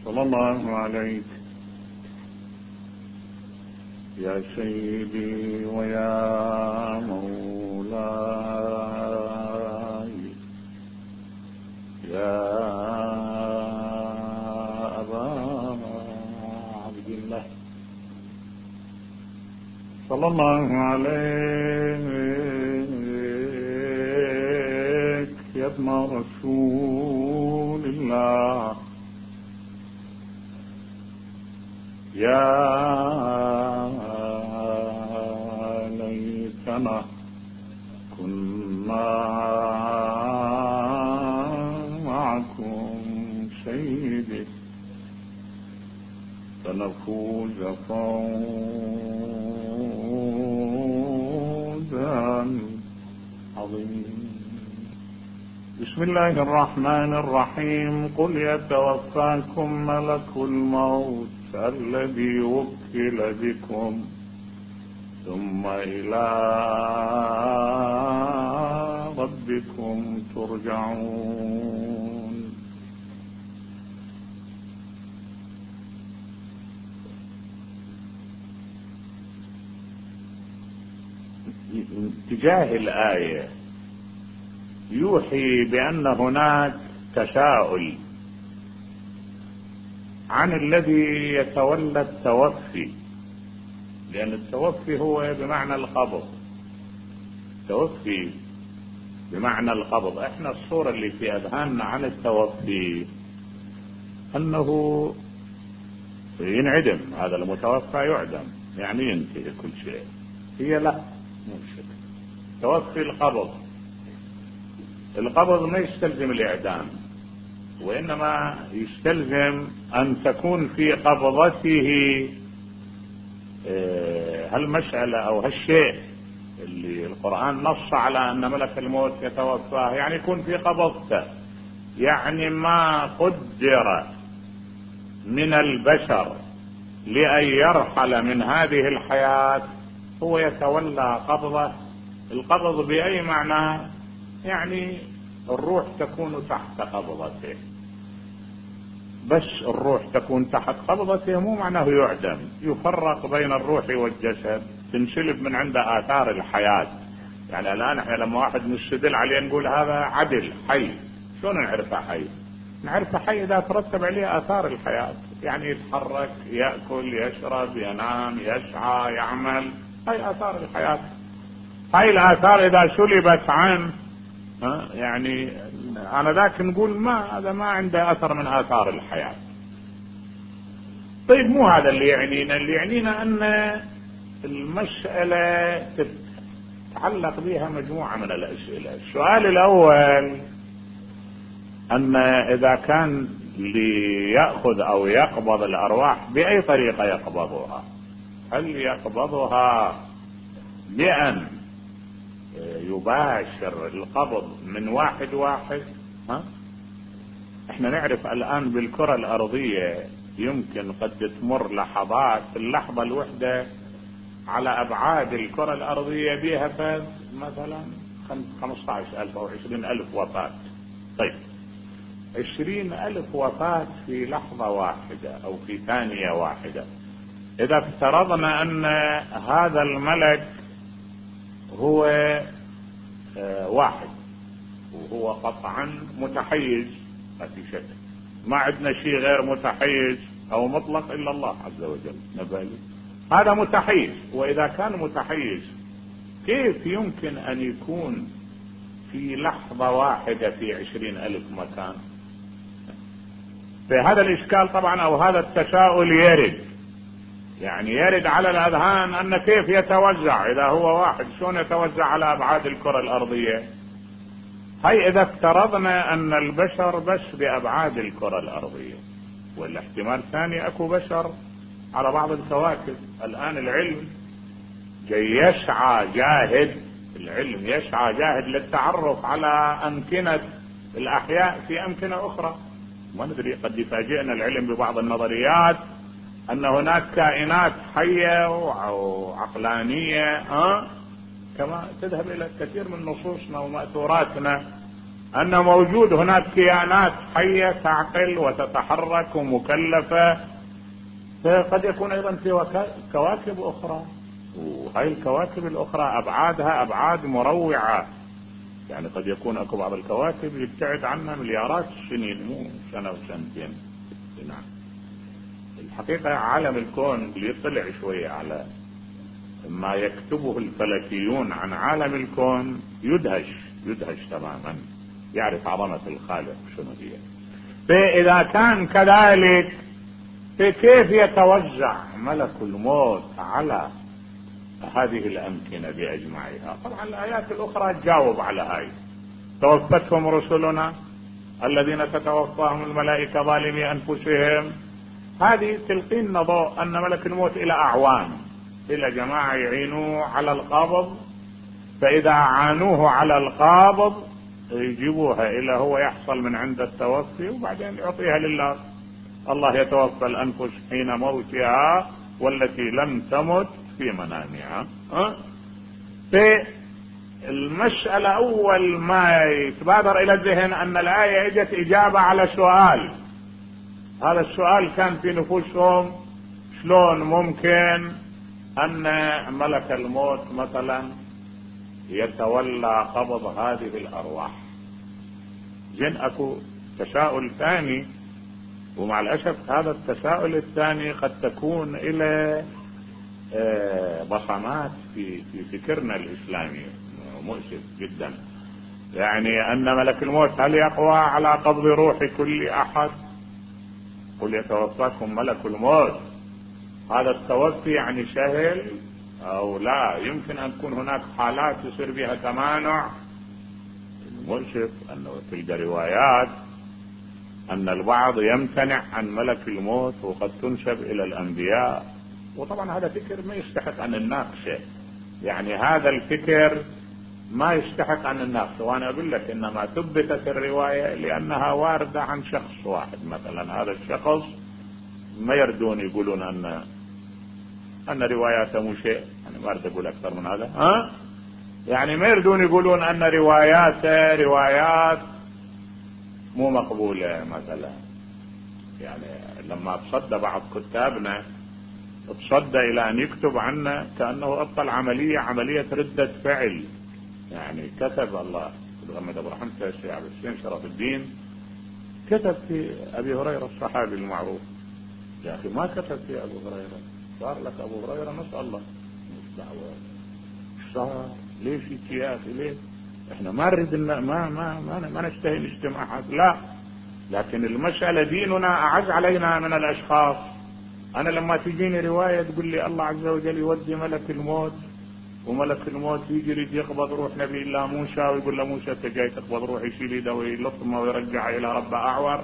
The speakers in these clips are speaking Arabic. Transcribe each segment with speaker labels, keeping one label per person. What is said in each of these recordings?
Speaker 1: صلى الله عليك يا سيدي ويا مولاي يا أبا عبد الله صلى الله عليك يا ابن رسول الله يا ليتنا كنا معكم سيدي فنفوز فوزا عظيما. بسم الله الرحمن الرحيم. قل يتوفاكم ملك الموت الذي وكل بكم ثم إلى ربكم ترجعون. تجاه الآية يوحي بأن هناك تساؤل عن الذي يتولى التوفي، لأن التوفي هو بمعنى القبض، توفي بمعنى القبض. احنا الصورة اللي في أذهاننا عن التوفي أنه ينعدم، هذا المتوفى يعدم يعني ينتهي كل شيء. هي لا، مو شيء. توفي القبض ما يستلزم الإعدام، وإنما يستلزم أن تكون في قبضته هالمسألة أو هالشيء اللي القرآن نص على أن ملك الموت يتوفاه، يعني يكون في قبضته، يعني ما قدر من البشر لأن يرحل من هذه الحياة هو يتولى قبضه. القبض بأي معنى؟ يعني الروح تكون تحت قبضته، بس الروح تكون تحت قبضته مو معناه يعدم. يفرق بين الروح والجسد، تنسلب من عنده آثار الحياة. يعني الآن احنا لما واحد نستدل عليه نقول هذا عدل حي، شلون نعرفه حي؟ نعرفه حي إذا ترتب عليه آثار الحياة، يعني يتحرك، يأكل، يشرب، ينام، يسعى، يعمل، هاي آثار الحياة. هاي الآثار إذا سلبت عنه يعني أنا ذاك نقول ما هذا ما عنده أثر من آثار الحياة. طيب مو هذا اللي يعنينا، اللي يعنينا أن المسألة تتعلق بها مجموعة من الأسئلة. السؤال الأول أن إذا كان ليأخذ أو يقبض الأرواح بأي طريقة يقبضها؟ هل يقبضها بأن يباشر القبض من واحد واحد؟ احنا نعرف الآن بالكرة الأرضية يمكن قد تمر لحظات، اللحظة الوحدة على أبعاد الكرة الأرضية بها مثلا 15,000 أو 20,000 وفاة. طيب 20,000 وفاة في لحظة واحدة أو في ثانية واحدة. إذا افترضنا أن هذا الملك هو واحد وهو قطعا متحيز، ما في شك، ما عندنا شيء غير متحيز أو مطلق إلا الله عز وجل نبالي، هذا متحيز. وإذا كان متحيز كيف يمكن أن يكون في لحظة واحدة في 20,000 مكان؟ في هذا الإشكال طبعا أو هذا التساؤل يرد على الأذهان أن كيف يتوزع إذا هو واحد، شلون يتوزع على أبعاد الكرة الأرضية؟ هاي إذا افترضنا أن البشر بس بأبعاد الكرة الأرضية، والاحتمال الثاني أكو بشر على بعض الكواكب. الآن العلم يسعى جاهد، العلم يسعى جاهد للتعرف على أمكنة الأحياء في أمكنة أخرى. ما ندري، قد يفاجئنا العلم ببعض النظريات أن هناك كائنات حية وعقلانية كما تذهب إلى كثير من نصوصنا ومأثوراتنا أن موجود هناك كيانات حية تعقل وتتحرك ومكلفة، فقد يكون أيضا في كواكب أخرى، وهي الكواكب الأخرى أبعادها أبعاد مروعة. يعني قد يكون أكو بعض الكواكب يبتعد عنها مليارات السنين، مو سنة وسنتين. نعم. الحقيقة عالم الكون اللي يطلع شوية على ما يكتبه الفلكيون عن عالم الكون يدهش تماما، يعرف عظمة الخالق شنو هي. فإذا كان كذلك، فكيف يتوزع ملك الموت على هذه الأمكنة بأجمعها؟ طبعا الآيات الأخرى تجاوب على هاي. توفتهم رسلنا الذين تتوفاهم الملائكة ظالمي أنفسهم، هذه تلقينا ضوء أن ملك الموت إلى أعوان، إلى جماعة يعينوه على القابض، فإذا عانوه على القابض يجيبوها إلى هو يحصل من عند التوفي، وبعدين يعطيها لله. الله يتوفى الأنفس حين موتها والتي لم تمت في منامها. في المسألة أول ما يتبادر إلى الذهن أن الآية اجت إجابة على سؤال. هذا السؤال كان في نفوسهم: شلون ممكن أن ملك الموت مثلا يتولى قبض هذه الأرواح؟ جن أكو تساؤل ثاني، ومع الأسف هذا التساؤل الثاني قد تكون إلى بصمات في فكرنا الإسلامي مؤسف جدا. يعني أن ملك الموت هل يقوى على قبض روح كل أحد؟ قل يتوفاكم ملك الموت. هذا التوفي يعني سهل أو لا؟ يمكن أن تكون هناك حالات يصير بها تمانع. المؤسف أنه تلك روايات أن البعض يمتنع عن ملك الموت وقد تنسب إلى الأنبياء، وطبعا هذا فكر ما يستحق أن نناقشه. يعني هذا الفكر ما يستحق أن نناقشه. وأنا أقول لك إنما ثبتت الرواية لأنها واردة عن شخص واحد. مثلا هذا الشخص ما يردون يقولون أن رواياته مو شيء، يعني ما أريد أقول أكثر من هذا. يعني ما يردون يقولون أن رواياته روايات مو مقبولة مثلا. يعني لما تصدى بعض كتابنا تصدى إلى أن يكتب عنه كأنه أبطل عملية ردة فعل. يعني كتب الله محمد أبو رحمة الشيخ عبد الحسين شرف الدين كتب في أبي هريرة الصحابي المعروف. يا أخي ما كتب في أبو هريرة، صار لك أبو هريرة نسأل الله مش دعوة. صار ليش يا أخي ليه؟ إحنا ما نريد ما نشتهي الاجتماعات، لا، لكن المسألة ديننا أعز علينا من الأشخاص. أنا لما تجيني رواية تقول لي الله عز وجل يودي ملك الموت، وملك الموت يجري يقبض روح نبي الله موسى، ويقول له موسى أنت جاي تقبض روح، يشيل يده ويلطمه ويرجع إلى ربه أعور.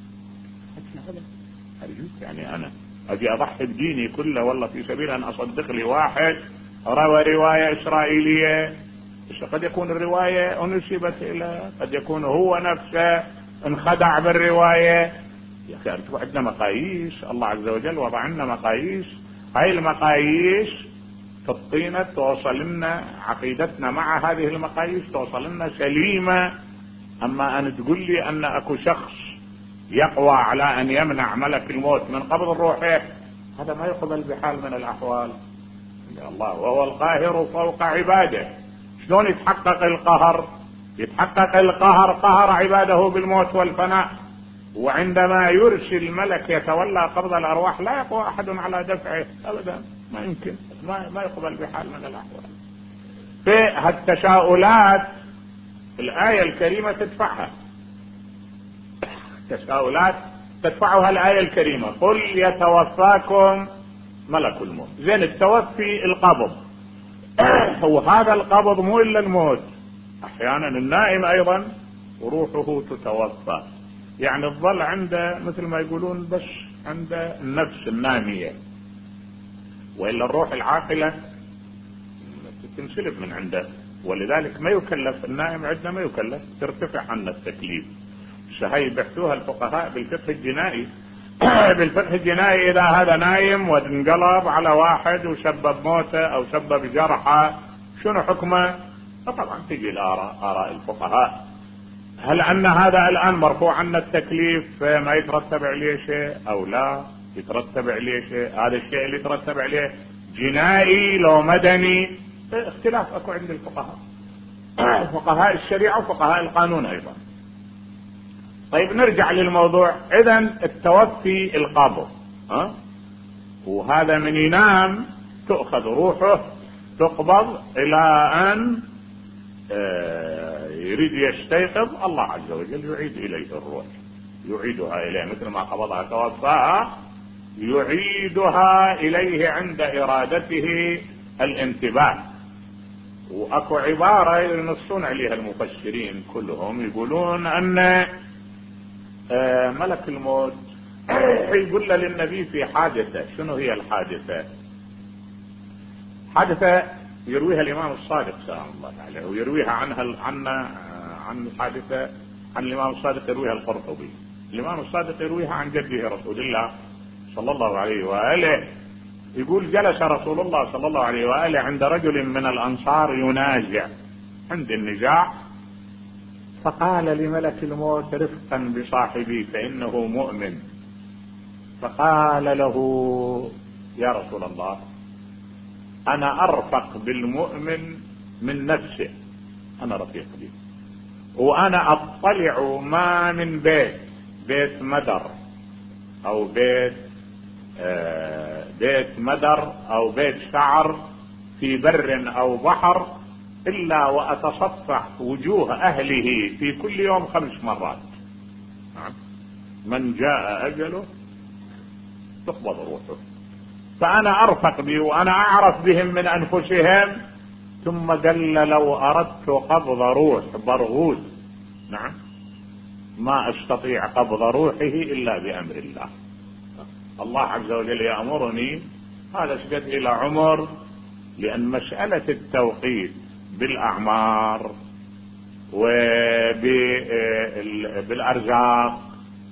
Speaker 1: أرجوك يعني أنا أجي أضحي بديني كله والله في سبيل أن أصدق لي واحد روى رواية إسرائيلية. قد يكون الرواية أنسبت إلى، قد يكون هو نفسه انخدع بالرواية. يا أخي أنتم عندنا مقاييس، الله عز وجل وضع لنا مقاييس. هاي المقاييس تبطينا توصل لنا عقيدتنا مع هذه المقاييس توصل لنا سليمة. أما أن تقول لي أن أكو شخص يقوى على أن يمنع ملك الموت من قبض الروح، هذا ما يقبل بحال من الأحوال. الله وهو القاهر فوق عباده. شلون يتحقق القهر؟ يتحقق القهر قهر عباده بالموت والفناء. وعندما يرسل ملك يتولى قبض الأرواح لا يقوى أحد على دفعه أبدا، ما يمكن، ما يقبل بحال من الأحوال. في هالتساؤلات الآية الكريمة تدفعها، تساؤلات تدفعها الآية الكريمة: قل يتوفاكم ملك الموت. زين التوفي القبض، وهذا القبض مو إلا الموت، أحيانا النائم أيضا وروحه تتوفى. يعني الظل عنده مثل ما يقولون بس عند النفس النامية، وإلا الروح العاقلة تنسلب من عنده. ولذلك ما يكلف النائم، عندنا ما يكلف، ترتفع عنه التكليف. هي بحثوها الفقهاء بالفقه الجنائي. بالفقه الجنائي إذا هذا نايم وانقلب على واحد وسبب موته أو سبب جرحه شنو حكمه؟ طبعا تجي الآراء، آراء الفقهاء. هل أن هذا الآن مرفوع عنا التكليف ما يترتب عليه شيء أو لا يترتب عليه شيء؟ هذا الشيء اللي يترتب عليه جنائي لو مدني، اختلاف اكو عند الفقهاء، فقهاء الشريعة وفقهاء القانون ايضا. طيب نرجع للموضوع. اذا التوفي القبض، وهذا من ينام تؤخذ روحه تقبض الى ان يريد يستيقظ، الله عز وجل يعيد اليه الروح، يعيدها اليه مثل ما قبضها توفاها، يعيدها اليه عند ارادته الانتباه. واكو عبارة ينصون عليها المفسرين كلهم، يقولون ان ملك الموت يقول للنبي في حادثة. شنو هي الحادثة؟ حادثة يرويها الامام الصادق سلام الله عليه، ويرويها عن الحادثة عن الامام الصادق يرويها القرطبي. الامام الصادق يرويها عن جده رسول الله صلى الله عليه وآله، يقول جلس رسول الله صلى الله عليه وآله عند رجل من الأنصار ينازع، عند النزاع، فقال لملك الموت رفقا بصاحبي فإنه مؤمن، فقال له يا رسول الله أنا أرفق بالمؤمن من نفسه، أنا رفيق به، وأنا أطلع ما من بيت مدر أو بيت مدر أو بيت شعر في بر أو بحر إلا وأتصفح وجوه أهله في كل يوم 5 مرات. من جاء أجله تقبض روحه، فأنا أرفق به وأنا أعرف بهم من أنفسهم. ثم قال لو أردت قبض روح برغوث نعم ما أستطيع قبض روحه إلا بأمر الله. الله عز وجل يأمرني، هذا سجد إلى عمر، لأن مسألة التوقيت بالأعمار وبالأرزاق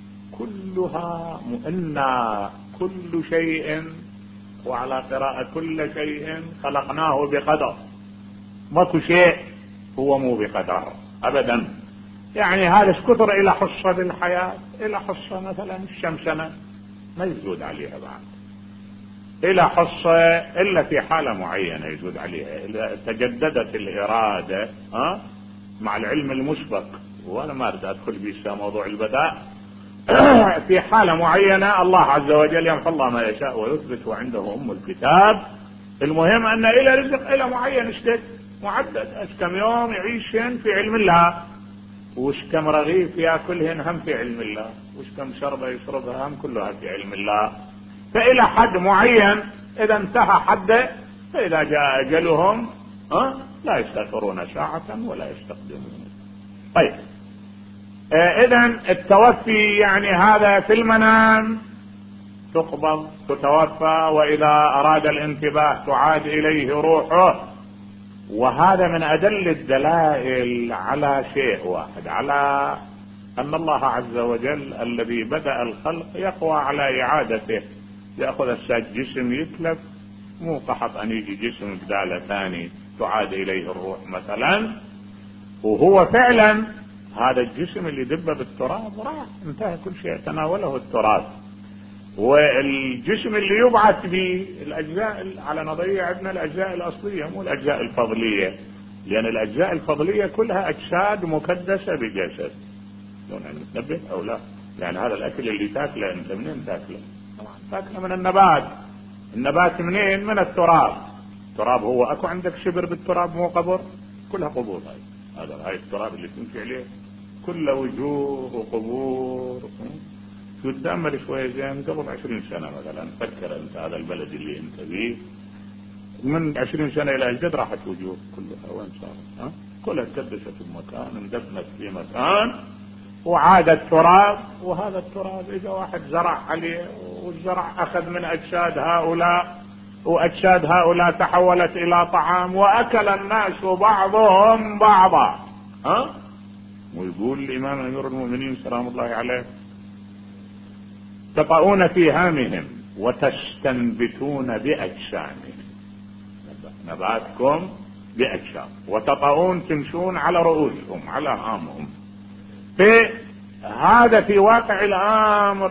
Speaker 1: كلها مؤنة، كل شيء، وعلى قراءة كل شيء خلقناه بقدر، ماكو شيء هو مو بقدر أبدا. يعني هذا كثر إلى حصة بالحياة، إلى حصة مثلا الشمسنة ما يزود عليها بعد، إلى حصة إلا في حالة معينة يزود عليها إذا تجددت الإرادة مع العلم المسبق، وأنا ما أريد أدخل في موضوع البداء. في حالة معينة الله عز وجل يمحو الله ما يشاء ويثبت وعنده أم الكتاب. المهم أن إلى رزق إلى معين اشتد معدد، كم يوم يعيشن في علم الله، وش كم رغيف ياكلهن هم في علم الله، وش كم شربة يشربها هم كلها في علم الله. فإلى حد معين إذا انتهى حده، فإذا جاء أجلهم لا يستأخرون ساعة ولا يستقدمون. طيب إذا التوفي يعني هذا في المنام تقبض تتوفى، وإذا أراد الانتباه تعاد إليه روحه. وهذا من أدل الدلائل على شيء واحد، على أن الله عز وجل الذي بدأ الخلق يقوى على إعادته. يأخذ جسم يتلف، مو قحط أن يجي جسم بداله ثاني تعاد إليه الروح مثلا. وهو فعلا هذا الجسم اللي دب بالتراب راح انتهى كل شيء، تناوله التراب. والجسم اللي يبعث به الأجزاء على نظرية عندنا الأجزاء الأصلية مو الأجزاء الفضلية، لأن الأجزاء الفضلية كلها أجساد مكدسة بجسد. يعني متنبه أو لا؟ يعني هذا الأكل اللي تاكله أنت منين تاكله؟ تاكله من النبات. النبات منين؟ من التراب. التراب هو أكو عندك شبر بالتراب مو قبر؟ كلها قبور. هاي التراب اللي تمشي عليه كله وجوه وقبور. تتأمل شوية زين قبل 20 سنة مثلا، فكر أنت هذا البلد اللي أنت فيه من 20 سنة إلى الجد راحت وجوه كلها وين صارت؟ كلها تكدست في مكان، اندفنت في مكان، وعاد التراب. وهذا التراب إذا واحد زرع عليه، والزرع أخذ من أجساد هؤلاء، وأجساد هؤلاء تحولت إلى طعام، وأكل الناس بعضهم بعضا. ويقول الإمام أمير المؤمنين سلام الله عليه تطؤون في هامهم وتستنبتون بأجسامهم، نباتكم بأجسام، وتطؤون تمشون على رؤوسهم على هامهم. فهذا في واقع الامر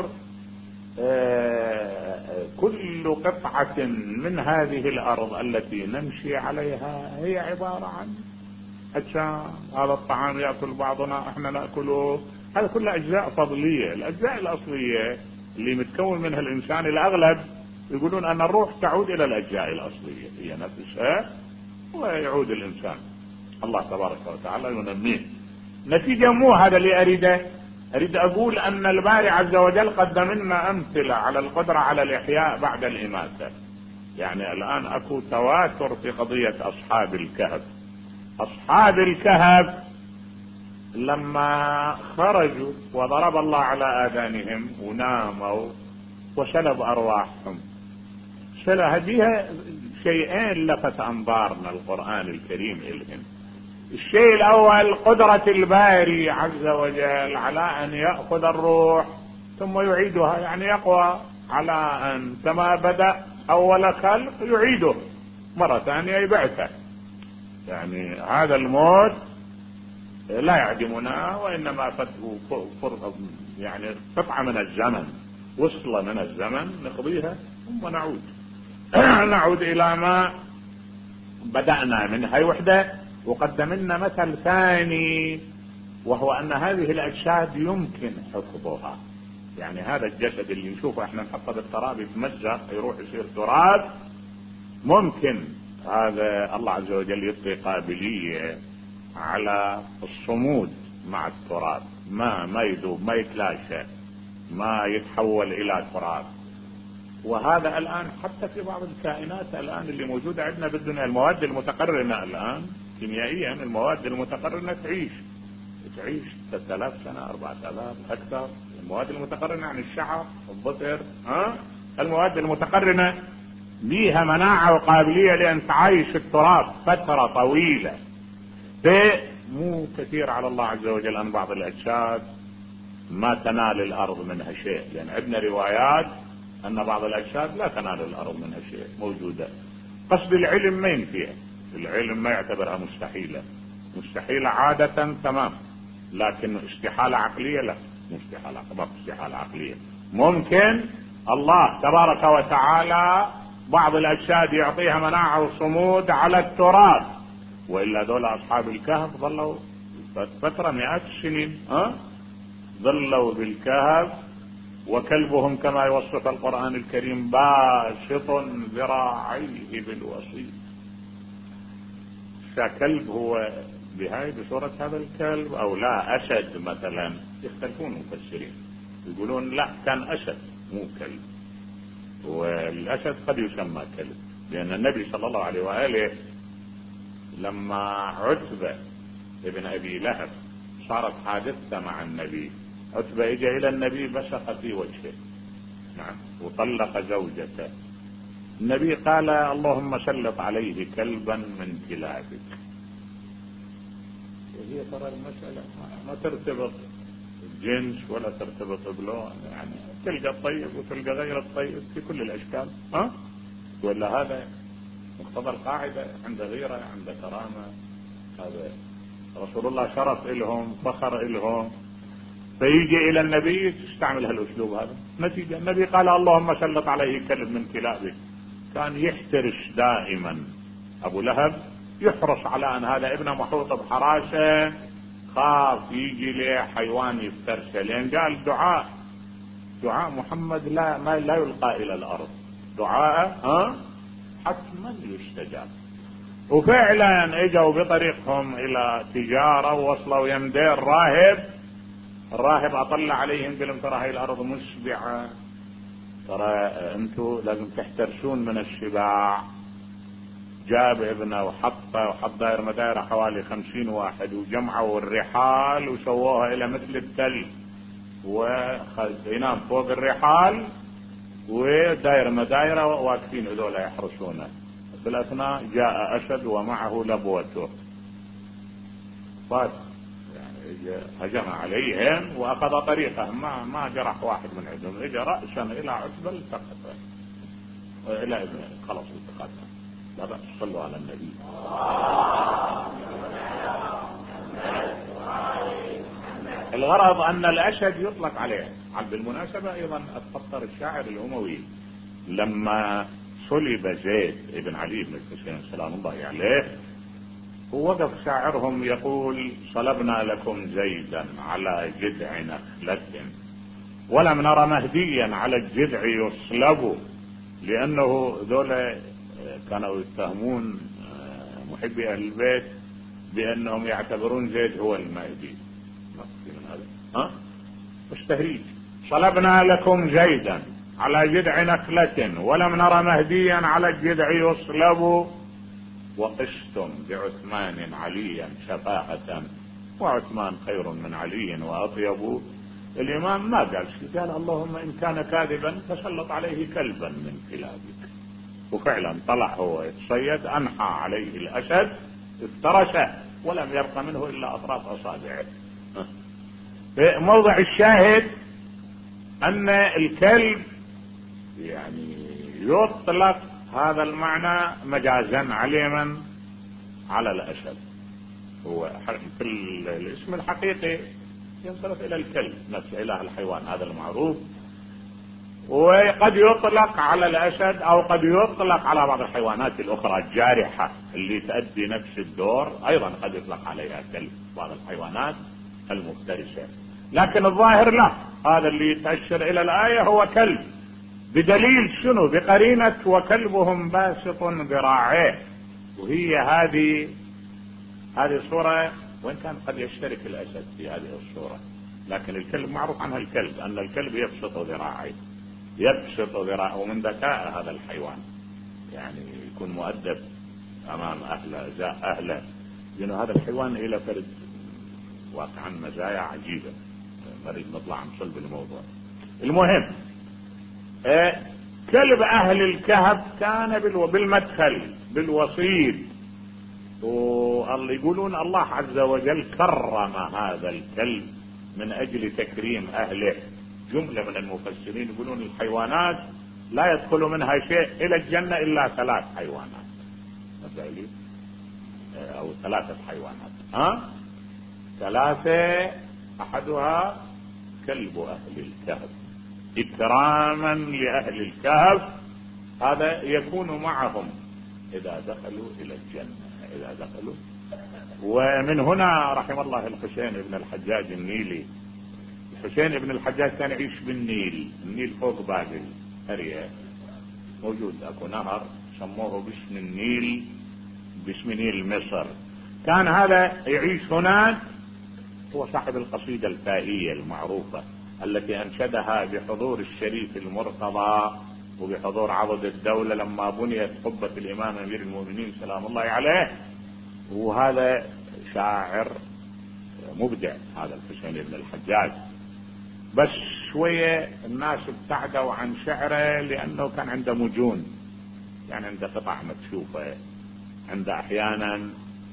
Speaker 1: كل قطعة من هذه الارض التي نمشي عليها هي عبارة عن اجسام. هذا الطعام يأكل بعضنا احنا نأكله، هذا كله اجزاء فضلية. الاجزاء الاصلية اللي متكون منها الانسان الاغلب يقولون ان الروح تعود الى الاجزاء الاصلية هي نفسها، ويعود الانسان الله تبارك وتعالى ينميه. نتيجة مو هذا اللي اريد اقول ان الباري عز وجل قدم لنا امثلة على القدرة على الاحياء بعد الاماتة. يعني الان اكو تواتر في قضية اصحاب الكهف. اصحاب الكهف لما خرجوا وضرب الله على اذانهم وناموا وسلب ارواحهم، سلب بها شيئين لفت انظارنا القرآن الكريم الهم. الشيء الاول قدرة الباري عز وجل على ان يأخذ الروح ثم يعيدها، يعني يقوى على ان كما بدأ اول خلق يعيده مرة ثانية يبعثه. يعني هذا الموت لا يعدمنا، وانما فرصة يعني قطعة من الزمن، وصلة من الزمن نقضيها ثم نعود الى ما بدأنا من هاي وحدة. وقدم لنا مثل ثاني وهو ان هذه الاجساد يمكن حفظها. يعني هذا الجسد اللي نشوفه احنا نحطه بالتراب يتمزق يروح يصير تراب، ممكن هذا الله عز وجل يعطي قابلية على الصمود مع التراب، ما يذوب، ما يتلاشى، ما يتحول الى تراب. وهذا الان حتى في بعض الكائنات الان اللي موجودة عندنا بالدنيا، المواد المتقرنة الان كيميائيا، المواد المتقرنة تعيش 3000 سنة 4000 اكثر. المواد المتقرنة عن الشعر الظفر، المواد المتقرنة بيها مناعة وقابلية لان تعيش التراب فترة طويلة. مو كثير على الله عز وجل ان بعض الاجساد ما تنال الارض منها شيء، لان عندنا روايات ان بعض الاجساد لا تنال الارض منها شيء موجودة. قصد العلم ما ينفيها، العلم ما يعتبرها مستحيلة عادة تمام، لكن استحالة عقلية لا، مو استحالة عقلية. ممكن الله تبارك وتعالى بعض الاجساد يعطيها مناعة وصمود على التراب، والا دول اصحاب الكهف ظلوا فترة مئات السنين ظلوا بالكهف، وكلبهم كما يوصف القرآن الكريم باسط ذراعيه بالوصيد. كلب هو بصورة هذا الكلب او لا اسد مثلا، يختلفون المفسرين، يقولون لا كان اسد مو كلب، والاسد قد يسمى كلب، لان النبي صلى الله عليه وآله لما عتبة ابن ابي لهب صارت حادثة مع النبي، عتبة اجى الى النبي بصق في وجهه، نعم، وطلق زوجته. النبي قال اللهم سلط عليه كلبا من كلابك. وهي ترى المسألة ما ترتبط جنس ولا ترتبط بلون، يعني تلقى الطيب وتلقى غير الطيب في كل الاشكال، ولا هذا مقتضى القاعدة، عند غيرة عند كرامة. هذا رسول الله شرف إلهم، فخر إلهم، فيجي الى النبي تستعمل هالاسلوب هذا. نتيجة النبي قال اللهم سلط عليه كلب من كلابك. كان يحترس دائما ابو لهب، يحرص على ان هذا ابنه محوط بحراسة، خاف يجي له حيوان يفترسه، لان قال دعاء محمد لا يلقى الى الارض، دعاء حتما يستجاب. وفعلا اجوا بطريقهم الى تجارة ووصلوا يمدير الراهب اطلع عليهم قال ترى هاي الارض مشبعة، ترى انتوا لازم تحترسون من الشباع. جاب ابنه وحط داير مدايره حوالي 50 واحد، وجمعوا الرحال وسووها الى مثل التل، ينام فوق الرحال وداير مدايره واقفين هذول يحرسونه. بالاثناء جاء اسد ومعه لبوته، هجم عليهم واخذ طريقه، ما جرح واحد من عندهم، اجى رأسا الى عتبة التقطه الى ابنه، خلاص التقطه. لا بأس، صلوا على النبي. الغرض أن الأسد يطلق عليه. بالمناسبة أيضا أتفطر الشاعر الأموي لما صلب زيد بن علي بن الحسين سلام الله عليه، ووقف شاعرهم يقول: صلبنا لكم زيدا على جذع نخلة ولم نرى مهديا على الجذع يصلب. لأنه ذولا كانوا يتهمون محبي أهل البيت بأنهم يعتبرون زيد هو المهدي. مش تهريج. صلبنا لكم زيدا على جذع نخلة ولم نرى مهديا على الجذع يصلب، وقشتم بعثمان عليا شفاعة وعثمان خير من علي وأطيب. الإمام ما قال شيء، قال: اللهم إن كان كاذبا فسلط عليه كلبا من كلابك. وفعلا طلع هو يتصيد، أنحى عليه الأسد افترسه ولم يبق منه إلا أطراف أصابعه. موضع الشاهد أن الكلب يعني يطلق هذا المعنى مجازا عليما على الأسد. هو في الاسم الحقيقي ينصرف إلى الكلب نفسه، إله الحيوان هذا المعروف، وقد يطلق على الأسد أو قد يطلق على بعض الحيوانات الأخرى الجارحة اللي تؤدي نفس الدور، أيضا قد يطلق عليها كلب بعض الحيوانات المفترسة. لكن الظاهر لا، هذا اللي يتأشر إلى الآية هو كلب، بدليل شنو؟ بقرينة وكلبهم باسط ذراعيه. وهي هذه الصورة، وإن كان قد يشترك الأسد في هذه الصورة، لكن الكلب معروف عنها الكلب أن الكلب يبسط ذراعيه، يبسط ذراعه. ومن ذكاء هذا الحيوان يعني يكون مؤدب أمام أهله، لأن هذا الحيوان إلى فرد واقعا مزايا عجيبة. نريد نطلع عن صلب الموضوع. المهم كلب أهل الكهف كان بالمدخل بالوسيط، والله يقولون الله عز وجل كرم هذا الكلب من أجل تكريم أهله. جملة من المفسرين يقولون الحيوانات لا يدخل منها شيء إلى الجنة إلا 3 حيوانات مثلا، أو 3 حيوانات 3 أحدها كلب أهل الكهف إكراما لأهل الكهف. هذا يكون معهم إذا دخلوا إلى الجنة، إذا دخلوا. ومن هنا رحم الله الحسين بن الحجاج النيلي. الحسين بن الحجاج كان يعيش بالنيل، النيل فوق بابل قرية موجود، أكو نهر سموه باسم النيل، باسم نيل مصر. كان هذا يعيش هناك، هو صاحب القصيدة الفائية المعروفة التي أنشدها بحضور الشريف المرتضى وبحضور عضد الدولة لما بنيت قبة الإمام أمير المؤمنين سلام الله عليه. وهذا شاعر مبدع هذا الحسين بن الحجاج، بس شوية الناس ابتعدوا عن شعره لأنه كان عنده مجون، يعني عنده قطع مكشوفة، عنده أحيانا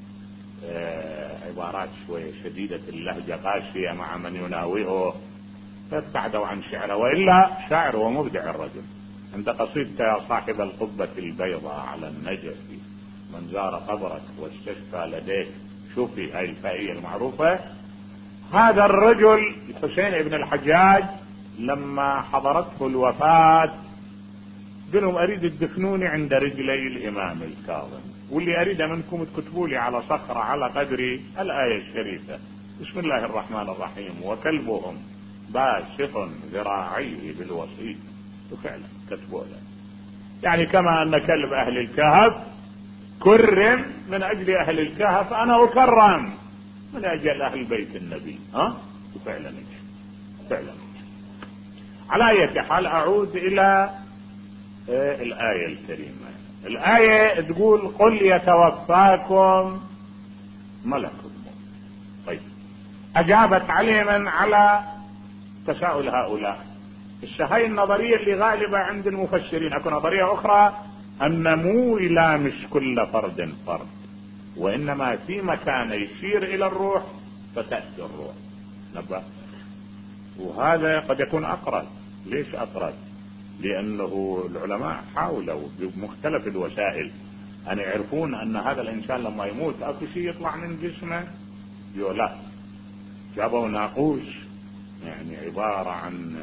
Speaker 1: عبارات شوية شديدة اللهجة قاسية مع من يناوئه، فابتعدوا عن شعره. وإلا شاعر ومبدع الرجل. عند قصيدة يا صاحب القبة البيضاء على النجف من زار قبرك واستشفى لديك، شوفي هاي الفائية المعروفة. هذا الرجل الحسين بن الحجاج لما حضرته الوفاة قالوا أريد تدفنوني عند رجلي الإمام الكاظم، واللي أريد منكم تكتبوا لي على صخرة على قدر الآية الشريفة بسم الله الرحمن الرحيم وكلبهم باسط ذراعيه بالوسيط. وفعلا كتبوا له، يعني كما أن كلب أهل الكهف كرم من أجل أهل الكهف، أنا أكرم من أجل أهل بيت النبي. وفعلا فعلا. على أي حال أعود إلى الآية الكريمة. الآية تقول قل يتوفاكم ملك الموت. طيب، أجابت عليما على تساؤل هؤلاء. هاي النظرية اللي غالبة عند المفسرين. أكو نظرية أخرى أن مو يلامس كل فرد فرد، وإنما في مكان يشير إلى الروح فتأتي الروح. نبأ. وهذا قد يكون أقرب. ليش أقرب؟ لأنه العلماء حاولوا بمختلف الوسائل أن يعرفون أن هذا الإنسان لما يموت أكو شيء يطلع من جسمه. لا، جابوا ناقوس يعني عبارة عن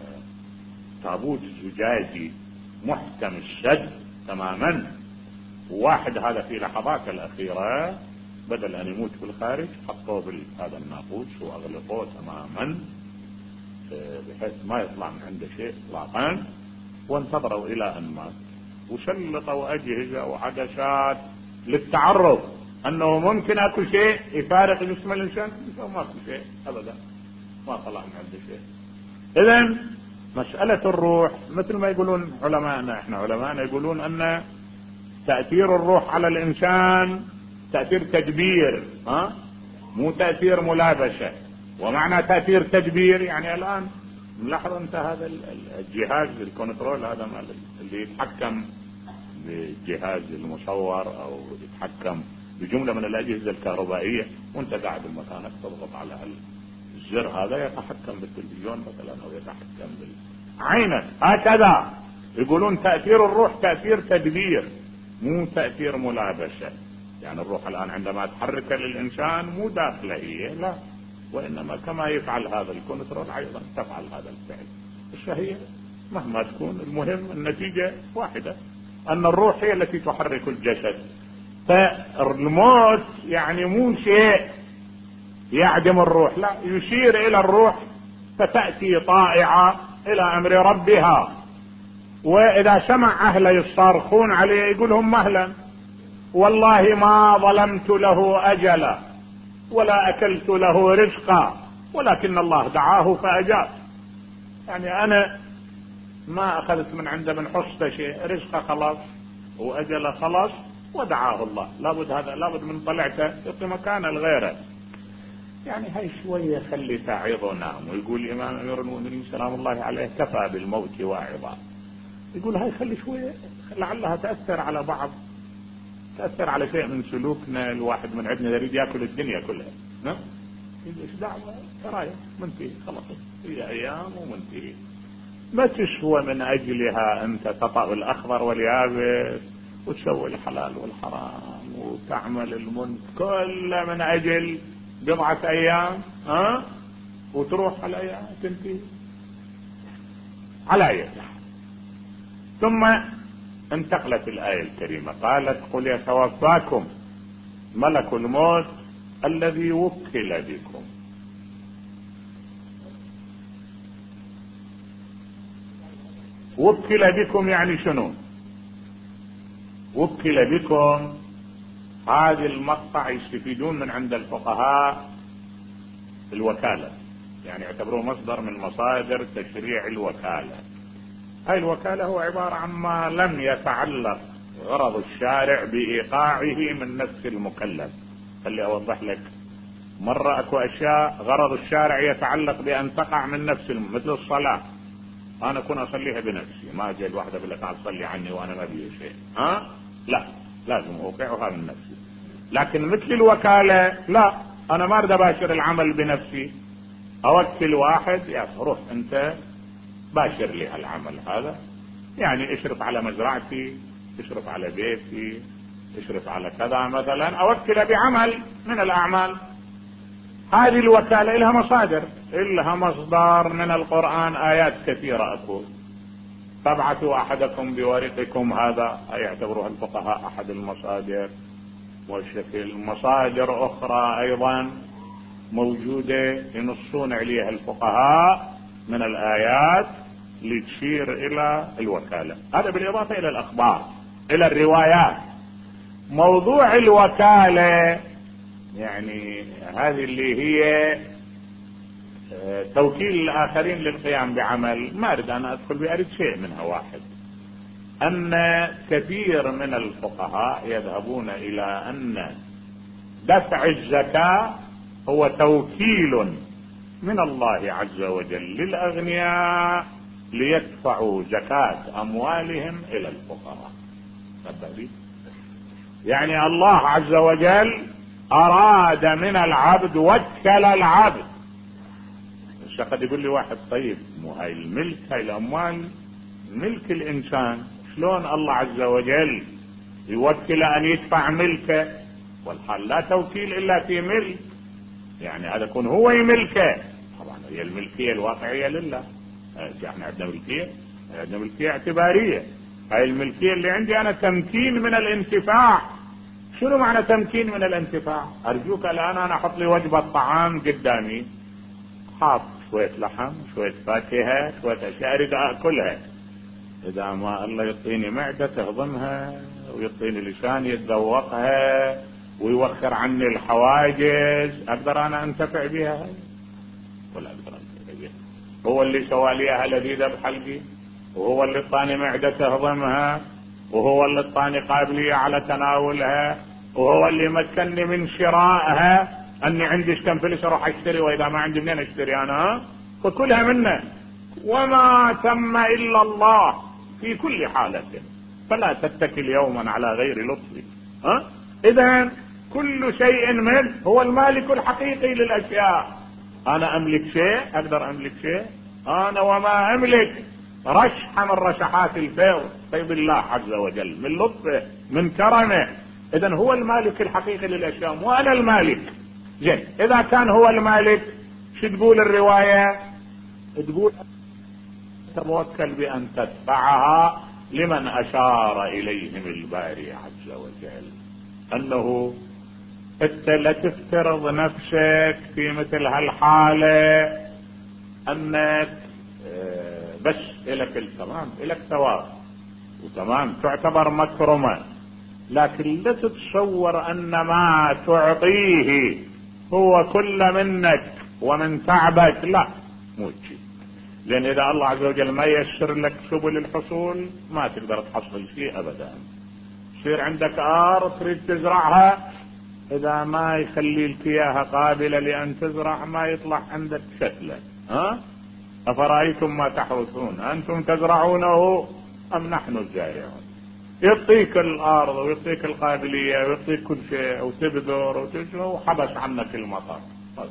Speaker 1: تابوت زجاجي محكم الشد تماما، وواحد هذا في لحظات الأخيرة بدل أن يموت في الخارج حطوه بهذا الناقوس وأغلقوه تماما بحيث ما يطلع من عنده شيء إطلاقا، وانتظروا إلى أن مات، وشلطوا أجهزة وعدسات للتعرض أنه ممكن أكو شيء يفارق جسم الإنسان، ما في شيء أبدا، ما طلع من عنده شيء. إذن مسألة الروح مثل ما يقولون علماءنا، احنا علماءنا يقولون أن تأثير الروح على الإنسان تأثير تدبير، مو تأثير ملابسة. ومعنى تأثير تدبير يعني الآن ملاحظ أنت هذا الجهاز الكنترول هذا اللي يتحكم بالجهاز المصور أو يتحكم بجملة من الأجهزة الكهربائية، وانت قاعد بمكانك تضغط على الزر هذا يتحكم بالتلفزيون مثلا أو يتحكم بعينك هكذا. يقولون تأثير الروح تأثير تدبير مو تأثير ملابسة. يعني الروح الآن عندما تحرك للإنسان مو داخله هي، لا، وإنما كما يفعل هذا الكنترول أيضا تفعل هذا الفعل. الشهية مهما تكون المهم النتيجة واحدة، أن الروح هي التي تحرك الجسد. فالموت يعني مو شيء يعدم الروح، لا، يشير إلى الروح فتأتي طائعة إلى أمر ربها. وإذا سمع أهله يصارخون عليه يقول لهم مهلا، والله ما ظلمت له أجلا ولا أكلت له رزقا ولكن الله دعاه فأجاب. يعني أنا ما أخذت من عنده من حصته شيء، رزقه خلاص وأجله خلاص ودعاه الله، لابد هذا لابد من طلعته يعطي مكانه لغيره. يعني هاي شوية خلي تعظنا. ويقول الإمام أمير المؤمنين سلام الله عليه كفى بالموت واعظا. يقول هاي خلي شوية لعلها تأثر على بعض، تأثر على شيء من سلوكنا. الواحد من عندنا يريد يأكل الدنيا كلها، ايش دعوة ترايا منتهي خلاص، هي أيام ومنتهي. ما تشوى من أجلها أنت تطأ الأخضر واليابس وتسوي الحلال والحرام وتعمل المنكر كله من أجل بضعة أيام، وتروح على أيام تنتهي على أيام. ثم انتقلت الآية الكريمة قالت قل يتوفاكم ملك الموت الذي وكل بكم. وكل بكم يعني شنو؟ وكل بكم هذه المقطع يستفيدون من عند الفقهاء الوكالة، يعني يعتبروه مصدر من مصادر تشريع الوكالة. هاي الوكالة هو عبارة عن ما لم يتعلق غرض الشارع بإيقاعه من نفس المكلف. خلي أوضح لك، مرة أكو أشياء غرض الشارع يتعلق بأن تقع من نفس مثل الصلاة، أنا أكون أصليها بنفسي، ما أجي الواحدة بالله تعال صلي عني وأنا ما بي شيء، لا، لازم أوقعها من نفسي. لكن مثل الوكالة لا، أنا ما أريد أباشر العمل بنفسي، أوكل واحد يا روح أنت باشر لي العمل هذا، يعني اشرف على مزرعتي، اشرف على بيتي، اشرف على كذا مثلا، أوكل بعمل من الأعمال. هذه الوكالة لها مصادر، لها مصدر من القرآن آيات كثيرة أكو. فابعثوا أحدكم بورقكم، هذا يعتبرها الفقهاء أحد المصادر. والشكل مصادر أخرى أيضا موجودة ينصون عليها الفقهاء من الآيات لتشير إلى الوكالة. هذا بالإضافة إلى الأخبار إلى الروايات. موضوع الوكالة يعني هذه اللي هي توكيل الآخرين للقيام بعمل، ما أريد أنا أدخل بأريد شيء منها. واحد، أن كثير من الفقهاء يذهبون إلى أن دفع الزكاة هو توكيل من الله عز وجل للأغنياء ليدفعوا زكاة أموالهم إلى الفقراء. يعني الله عز وجل أراد من العبد، وكل العبد. قد يقول لي واحد طيب مو هاي الملك، هاي الأموال ملك الإنسان، شلون الله عز وجل يوكل أن يدفع ملكه؟ والحال لا توكيل إلا في ملك. يعني هذا يكون هو يملكه. طبعا هي الملكية الواقعية لله. احنا عندنا ملكية اعتبارية. هاي الملكية اللي عندي انا تمكين من الانتفاع. شنو معنى تمكين من الانتفاع؟ ارجوك الان انا احط لي وجبة طعام قدامي، حاط شوية لحم، شوية فاكهة، شوية اشياء اريد اكلها. اذا ما الله يعطيني معدة تهضمها، ويعطيني لسان يتذوقها، ويوخر عني الحواجز، اقدر انا انتفع بها ولا اقدر انتفع بها؟ هو اللي سوى لي اياها لذيذة بحلقي، وهو اللي اعطاني معدة تهضمها، وهو اللي اعطاني قابلية على تناولها، وهو اللي مكنني من شرائها، اني عندي كم فلوس اروح اشتري، واذا ما عندي منين اشتري انا؟ فكلها منه. وما ثم الا الله في كل حالة، فلا تتكل يوما على غير لطفه. اذا كل شيء منه هو المالك الحقيقي للاشياء. انا املك شيء؟ اقدر املك شيء؟ انا وما املك رشحة من رشحات فيض الله عز وجل، من لطفه، من كرمه. اذا هو المالك الحقيقي للاشياء، مو انا المالك. زين، اذا كان هو المالك، شو تقول الرواية؟ تقول تتوكل بان تدفعها لمن اشار اليهم الباري عز وجل، انه انت لا تفترض نفسك في مثل هالحالة انك بس الك التمام، الك ثواب وتمام، تعتبر مكرمة، لكن لا تتصور ان ما تعطيه هو كل منك ومن تعبك. لا، مو شيء. لان اذا الله عز وجل ما ييسر لك سبل الحصول ما تقدر تحصل شيء ابدا. يصير عندك ارض تريد تزرعها، اذا ما يخلي لك اياها قابلة لان تزرع ما يطلع عندك شتلة. افرأيتم ما تحرثون انتم تزرعونه ام نحن الزارعون؟ يعطيك الارض ويعطيك القابلية ويعطيك كل شيء وتبذر وحبس عنك المطر،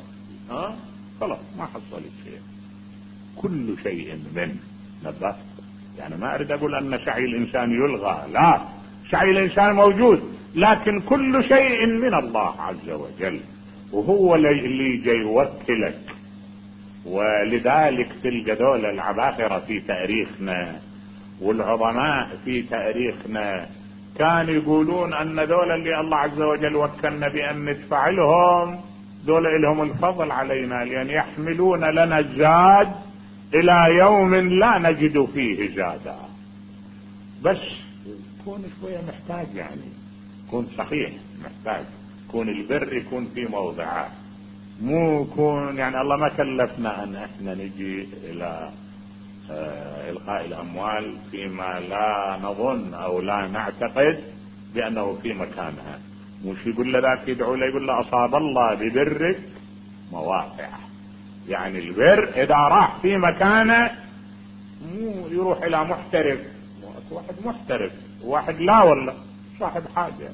Speaker 1: خلاص ما حصلت شيء. كل شيء منه نبات. يعني ما اريد اقول ان سعي الانسان يلغى، لا، سعي الانسان موجود، لكن كل شيء من الله عز وجل، وهو اللي جاي يوكلك. ولذلك تلقى دول العباقرة في تاريخنا والعظماء في تاريخنا كانوا يقولون ان دول اللي الله عز وجل وكلنا بان ندفع لهم، دول لهم الفضل علينا، لان يحملون لنا الزاد الى يوم لا نجد فيه زادا. بس يكون شوية محتاج، يعني يكون صحيح محتاج، يكون البر يكون في موضعه، مو يكون يعني الله ما كلفنا ان احنا نجي الى القاء الاموال فيما لا نظن او لا نعتقد بانه في مكانها. مش يقول له ذاك يدعو له يقول له اصاب الله ببرك مواقع. يعني البر اذا راح في مكانه مو يروح الى محترف، واحد محترف واحد لا والله صاحب حاجة.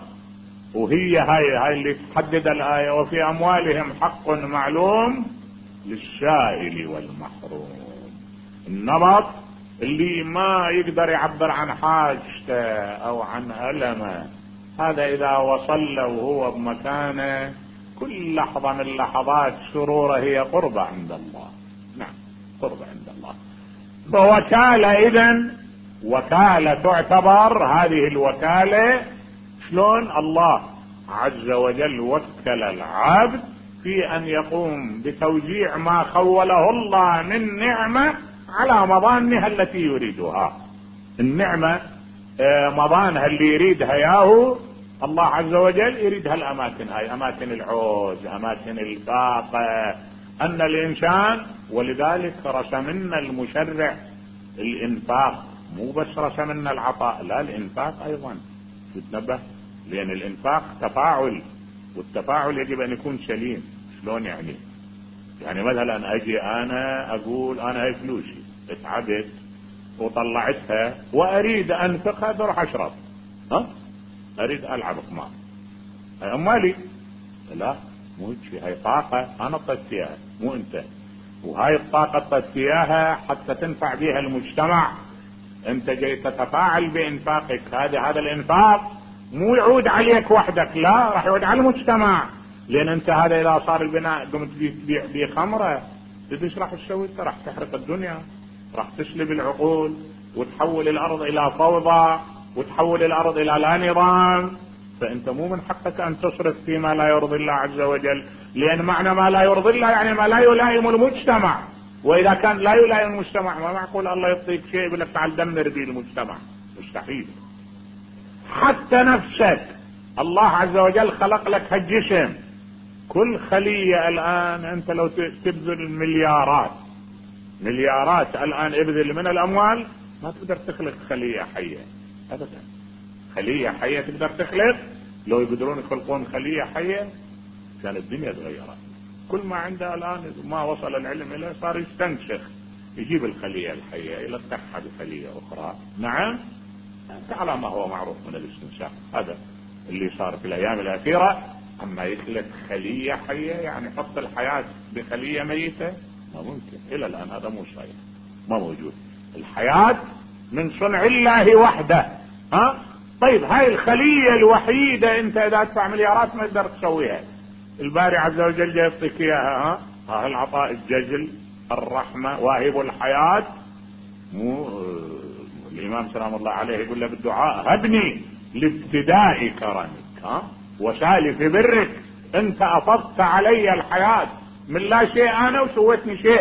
Speaker 1: وهي هاي اللي تحدد الآية، وفي أموالهم حق معلوم للسائل والمحروم. النبط اللي ما يقدر يعبر عن حاجته أو عن ألمه، هذا إذا وصل له وهو بمكانه كل لحظة من لحظات سروره هي قربة عند الله. نعم، قربة عند الله. فوكالة، إذن وكالة تعتبر هذه الوكالة شلون الله عز وجل وكل العبد في ان يقوم بتوزيع ما خوله الله من نعمة على مظانها التي يريدها. النعمة مظانها اللي يريدها ياهو الله عز وجل، يريدها الاماكن هاي، اماكن العوز، اماكن الفاقة، ان الانسان. ولذلك رسمنا المشرع الانفاق، مو بس رسمنا العطاء، لا، الانفاق ايضا تتنبه، لان الانفاق تفاعل، والتفاعل يجب ان يكون سليم. شلون يعني؟ يعني مثلا اجي انا اقول انا هاي فلوسي اتعبت وطلعتها واريد انفقها بروح اشرب، اريد العب قمار، هاي اموالي. لا، مو هيك، هاي طاقة انا طفت اياها مو انت، وهاي الطاقة طفت اياها حتى تنفع بها المجتمع. انت جاي تتفاعل بانفاقك، هذا الانفاق مو يعود عليك وحدك، لا، راح يعود على المجتمع. لان انت هذا اذا صار البناء قمت تبيع بيه خمره، ايش راح تسوي؟ انت راح تحرق الدنيا، راح تسلب العقول وتحول الارض الى فوضى وتحول الارض الى لا نظام. فانت مو من حقك ان تصرف فيما لا يرضي الله عز وجل، لان معنى ما لا يرضي الله يعني ما لا يلائم المجتمع، واذا كان لا يلائم المجتمع ما معقول الله يعطيك شيء يقول لك تعال دمر به المجتمع، مستحيل. حتى نفسك الله عز وجل خلق لك هالجسم، كل خلية الان انت لو تبذل مليارات الان ابذل من الاموال ما تقدر تخلق خلية حية ابدا. خلية حية تقدر تخلق؟ لو يقدرون يخلقون خلية حية كان الدنيا تغيرت. كل ما عنده الان ما وصل العلم اليه صار يستنسخ، يجيب الخلية الحية يلتقها بخلية اخرى. نعم، على ما هو معروف من الاستنساخ، هذا اللي صار في الايام الاخيرة. اما يخلق خلية حية يعني يحط الحياة بخلية ميتة، ما ممكن. الى الان هذا مو صحيح، ما موجود. الحياة من صنع الله وحده. طيب هاي الخلية الوحيدة انت اذا تدفع مليارات ما تقدر تسويها. الباري عز وجل يعطيك اياها. العطاء الجزل، الرحمة، واهب الحياة. مو الامام سلام الله عليه يقول له بالدعاء هبني لابتداء كرمك وسالف برك، انت افضت علي الحياة من لا شيء انا وسويتني شيء.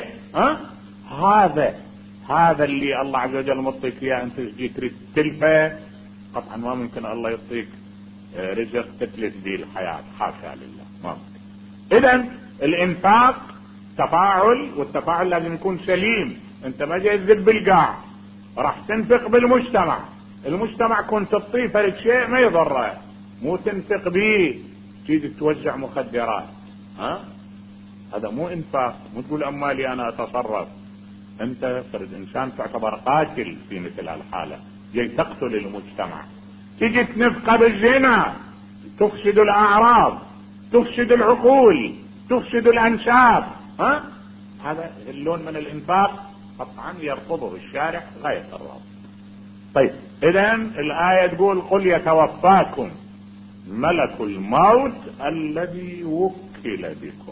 Speaker 1: هذا اللي الله عز وجل مطيك اياه، انت تريد تلفه. طبعا ما ممكن الله يعطيك رزق تتلف به الحياة، حاشا لله، ما ممكن. اذا الانفاق تفاعل، والتفاعل لازم يكون سليم. انت ما جاي تذب بالقاع، راح تنفق بالمجتمع. المجتمع كنت تطيف لك شيء ما يضره، مو تنفق به تيجي توزع مخدرات. هذا مو انفاق. مو تقول امالي انا اتصرف. انت فرد انسان تعتبر قاتل في مثل هالحالة، جاي تقتل المجتمع. تيجي تنفق بالزنا، تفسد الاعراض، تفسد العقول، تفسد الانساب. هذا اللون من الانفاق طبعا يرفضه الشارع غاية الرفض. طيب اذا الآية تقول قل يتوفاكم ملك الموت الذي وكل بكم.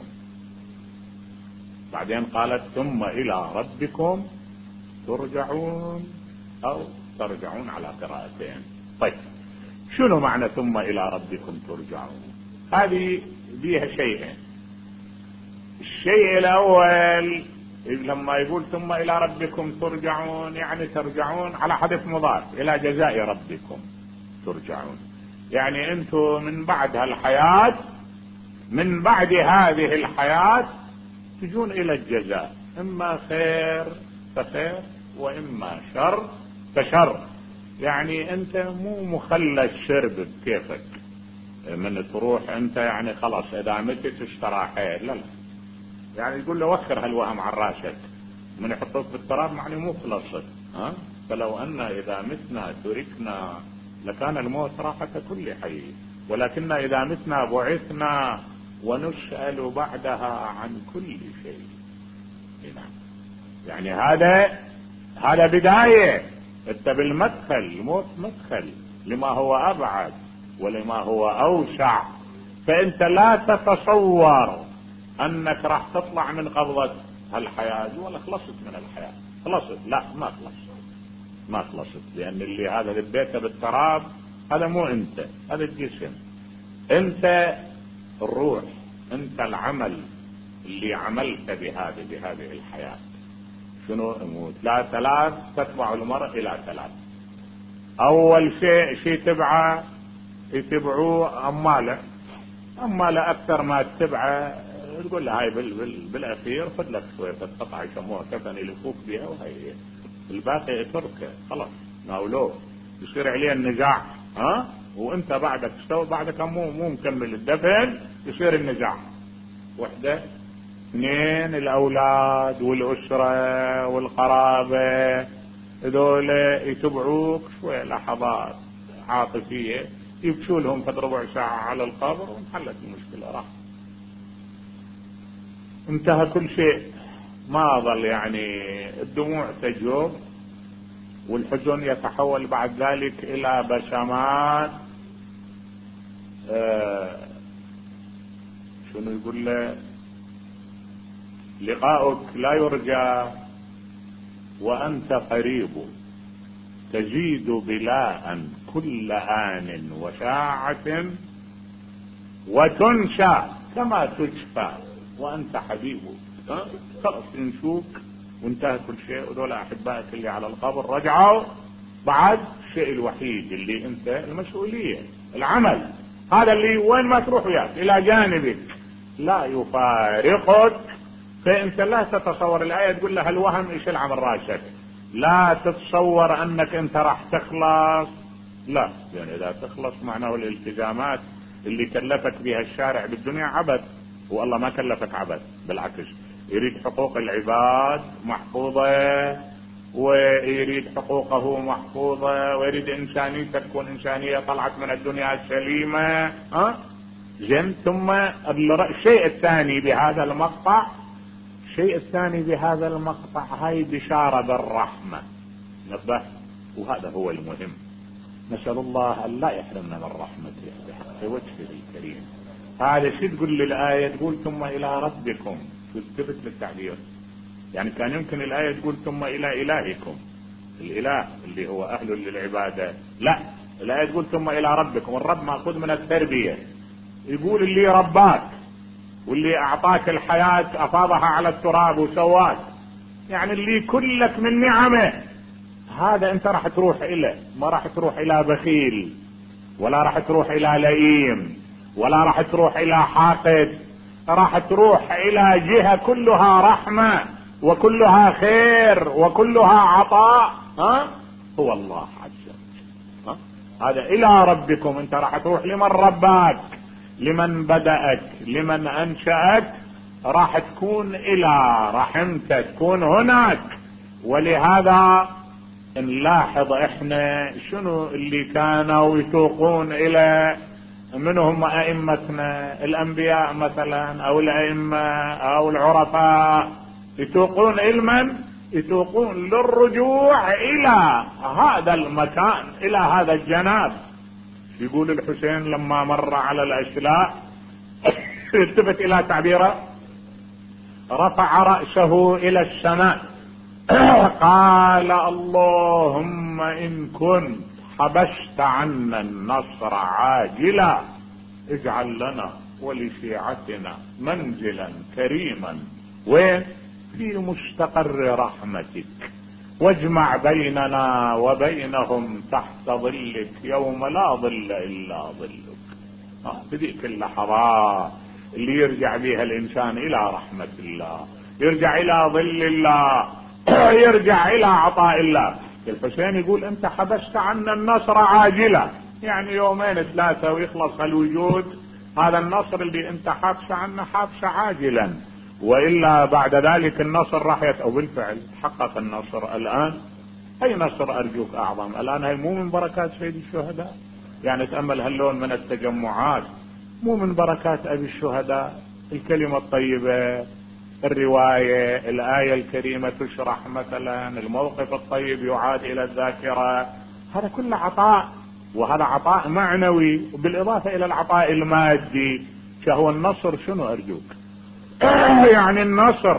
Speaker 1: بعدين قالت ثم الى ربكم ترجعون، او ترجعون على قراءتين. طيب شنو معنى ثم الى ربكم ترجعون؟ هذه بيها شيئين. الشيء الاول لما يقول ثم الى ربكم ترجعون يعني ترجعون على حذف مضاف الى جزاء ربكم ترجعون، يعني انتم من بعد هالحياة، من بعد هذه الحياة تجون الى الجزاء، اما خير فخير واما شر فشر. يعني انت مو مخلى الشرب بكيفك من تروح انت يعني خلاص اذا متت استراحيت، لا. يعني يقول له وخر هالوهم عن راسك، من يحطوك بالتراب يعني مو خلصت. فلو ان اذا متنا تركنا لكان الموت راحة كل حي، ولكن اذا متنا بعثنا ونسأل بعدها عن كل شيء. يعني هذا بداية. انت بالمدخل، الموت مدخل لما هو ابعد ولما هو اوسع. فانت لا تتصور انك راح تطلع من قبضة هالحياة ولا خلصت من الحياة. خلصت؟ لا، ما خلصت، لان اللي هذا ذبيته بالتراب هذا مو انت، هذا الجسم. انت الروح، انت العمل اللي عملت بهذه الحياة. شنو الموت؟ لا، ثلاث تتبع المرء الى ثلاث. اول شيء يتبعوه اماله اكثر ما تتبعه تقول له هاي بالاخير خذ لك شويه قطعه يسموها كفن يلفوك بها، وهي الباقي اتركه خلاص ناولوه. يصير عليه النزاع. وانت بعدك تستوى، بعدك مو مكمل الدفن، يصير النزاع. وحده، اثنين، الاولاد والاسره والقرابه هذول يتبعوك شويه لحظات عاطفيه، يبكوا لهم فد ربع ساعه على القبر وانحلت المشكله، راح انتهى كل شيء. ما ظل يعني الدموع تجوب والحزن يتحول بعد ذلك الى بسمات شنو يقول له؟ لقاؤك لا يرجى وأنت قريب، تجيد بلاء كل آن وساعة، وتنشى كما تشفى وأنت حبيب. خلاص ينشوك وانتهى كل شيء، ودول أحبائك اللي على القبر رجعوا. بعد الشيء الوحيد اللي انت المسؤولية العمل، هذا اللي وين ما تروح وياك إلى جانبك لا يفارقك. فانت لا تتصور الآية تقول لها الوهم ايش العمل راشك، لا تتصور انك انت راح تخلص. لا، يعني اذا تخلص معناه الالتزامات اللي كلفك بها الشارع بالدنيا عبث، والله ما كلفك عبث، بالعكس يريد حقوق العباد محفوظة، ويريد حقوقه محفوظة، ويريد انسانيتك تكون انسانية طلعت من الدنيا سليمة. زين. ثم الشيء الثاني بهذا المقطع، الشيء الثاني بهذا المقطع هاي بشارة بالرحمة، نبه، وهذا هو المهم. نسأل الله أن لا يحرمنا من رحمته بحق وجهه الكريم. هذا شو تقول للآية؟ تقول ثم إلى ربكم، تثبت للتعبير. يعني كان يمكن الآية تقول ثم إلى إلهكم، الإله اللي هو أهل للعبادة، لا، الآية تقول ثم إلى ربكم. الرب مأخوذ من التربية، يقول اللي رباك واللي أعطاك الحياة أفاضها على التراب وسواك، يعني اللي كلك من نعمه، هذا أنت راح تروح إليه، ما راح تروح إلى بخيل، ولا راح تروح إلى لئيم، ولا راح تروح إلى حاقد، راح تروح إلى جهة كلها رحمة وكلها خير وكلها عطاء. هو الله عز وجل. هذا إلى ربكم، أنت راح تروح لمن رباك، لمن بدأك، لمن أنشأك، راح تكون إلى رحمتك، تكون هناك. ولهذا نلاحظ احنا شنو اللي كانوا يتوقون الى، منهم ائمتنا الانبياء مثلا، او الائمة او العرفاء، يتوقون علما، يتوقون للرجوع الى هذا المكان، الى هذا الجناب. يقول الحسين لما مر على الاشلاء التفت الى تعبيره، رفع رأسه الى السماء قال اللهم إن كنت حبشت عنا النصر عاجلا اجعل لنا ولشيعتنا منزلا كريما وين في مستقر رحمتك، واجمع بيننا وبينهم تحت ظلك يوم لا ظل إلا ظلك. بذيك اللحظات اللي يرجع بها الإنسان إلى رحمة الله، يرجع إلى ظل الله، يرجع إلى عطاء الله. الحسين يقول أنت حبست عنا النصر عاجلا، يعني يومين ثلاثة ويخلص الوجود. هذا النصر اللي أنت حابس عنه حابس عاجلا، وإلا بعد ذلك النصر راح أو بالفعل حقق النصر. الآن أي نصر أرجوك أعظم؟ الآن هي مو من بركات سيد الشهداء؟ يعني تأمل هاللون من التجمعات، مو من بركات أبي الشهداء؟ الكلمة الطيبة، الرواية، الآية الكريمة تشرح مثلا، الموقف الطيب يعاد إلى الذاكرة، هذا كله عطاء، وهذا عطاء معنوي، بالإضافة إلى العطاء المادي. فهو النصر شنو أرجوك؟ يعني النصر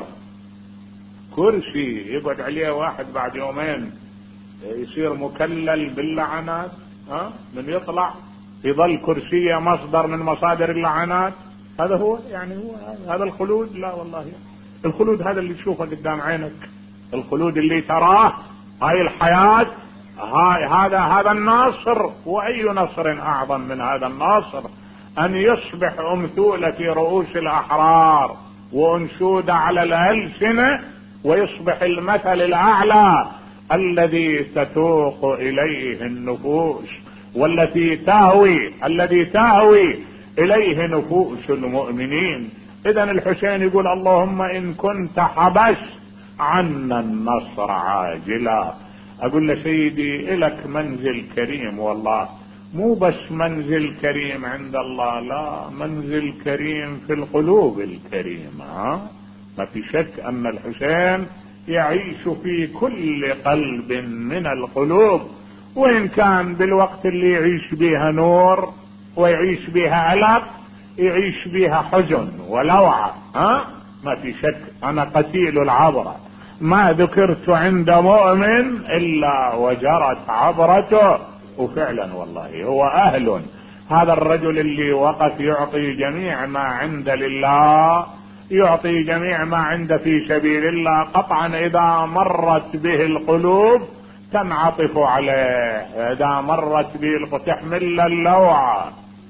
Speaker 1: كرسي يقعد عليه واحد بعد يومين يصير مكلل باللعنات، من يطلع يظل كرسيه مصدر من مصادر اللعنات. هذا هو يعني هو هذا الخلود؟ لا والله، الخلود هذا اللي تشوفه قدام عينك، الخلود اللي تراه، هاي الحياة، هذا الناصر. واي نصر اعظم من هذا الناصر؟ ان يصبح امثولة في رؤوس الاحرار وانشود على الالسنة، ويصبح المثل الاعلى الذي تتوق اليه النفوس، والتي تهوي اليه نفوس المؤمنين. اذا الحسين يقول اللهم ان كنت حبست عنا النصر عاجلا. اقول له سيدي الك منزل كريم، والله مو بس منزل كريم عند الله، لا، منزل كريم في القلوب الكريمة. ما في شك ان الحسين يعيش في كل قلب من القلوب، وان كان بالوقت اللي يعيش بها نور ويعيش بها علق، يعيش بها حزن ولوعة، ما في شك انا قتيل العبرة، ما ذكرت عند مؤمن الا وجرت عبرته. وفعلا والله هو اهل، هذا الرجل اللي وقف يعطي جميع ما عند لله، يعطي جميع ما عند في سبيل الله، قطعا اذا مرت به القلوب تنعطف عليه، اذا مرت به القلوب تحمل اللوعة.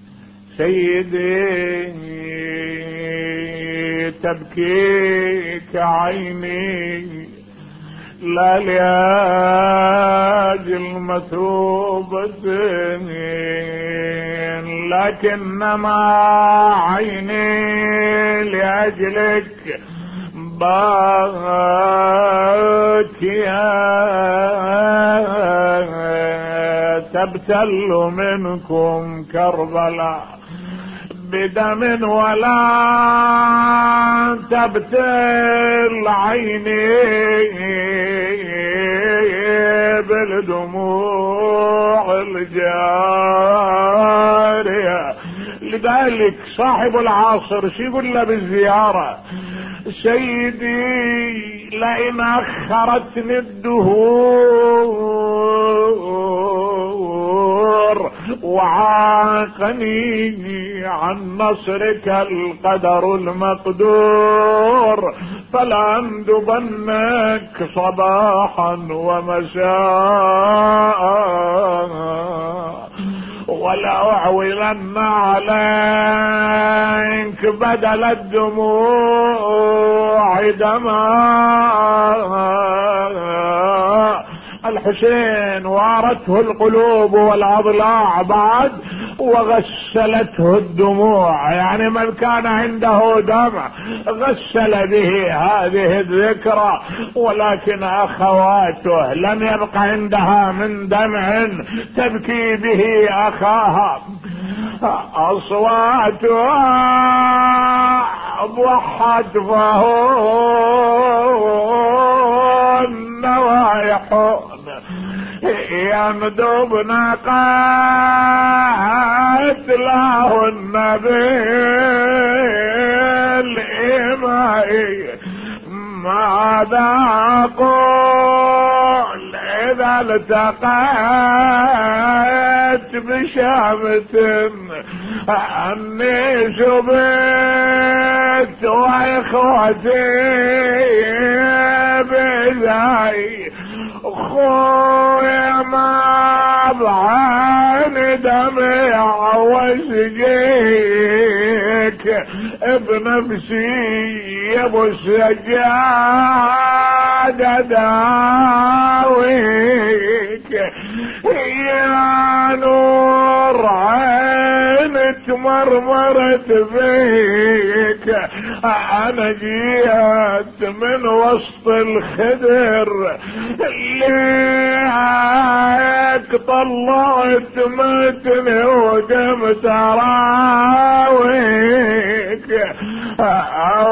Speaker 1: سيدي تبكيك عيني لا لأجل مثوبة، لكنما عيني لأجلك باكية، تبتل منكم كربلاء بدم ولا تبتل عيني بالدموع الجارية. لذلك صاحب العصر شي يقول له بالزيارة: سيدي لئن أخرتني الدهور وعاقني عن نصرك القدر المقدور فلأندبنك صباحا ومساء ولأعولن عليك بدل الدموع دماء. الحسين وارته القلوب والأضلاع بعد وغسلته الدموع، يعني من كان عنده دمع غسل به هذه الذكرى، ولكن أخواته لم يبق عندها من دمع تبكي به أخاها. أصواتها ضحت النوايح يمدبن قاتلهن بالإماء. ماذا أقول إذا التقيت بشامة أني شبت وإخوتي بذاي خويا ما بعين دمع وسجيك بنفسي ابو السجاد داويك يا نور عين تمرمرت فيك. انا جيت من وسط الخدر ليك طلعت متني وقمت اراويك او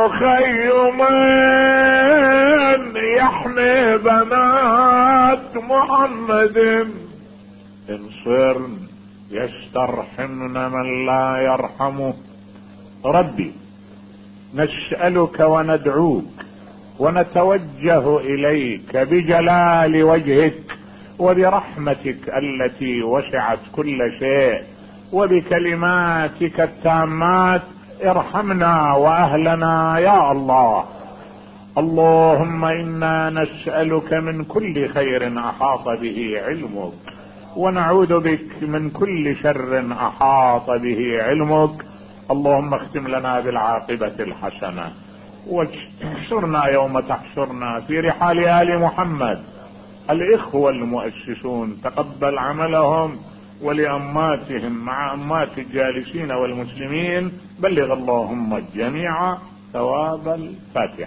Speaker 1: خيمين يحمي بنات محمد. انصرن يسترحمن من لا يرحمه. ربي نسألك وندعوك ونتوجه إليك بجلال وجهك وبرحمتك التي وسعت كل شيء وبكلماتك التامات ارحمنا وأهلنا يا الله. اللهم إنا نسألك من كل خير أحاط به علمك ونعوذ بك من كل شر أحاط به علمك. اللهم اختم لنا بالعاقبة الحسنة واحشرنا يوم تحشرنا في رحال آل محمد. الإخوة المؤسسون تقبل عملهم ولأماتهم مع أمات الجالسين والمسلمين. بلغ اللهم الجميع ثواب الفاتحة.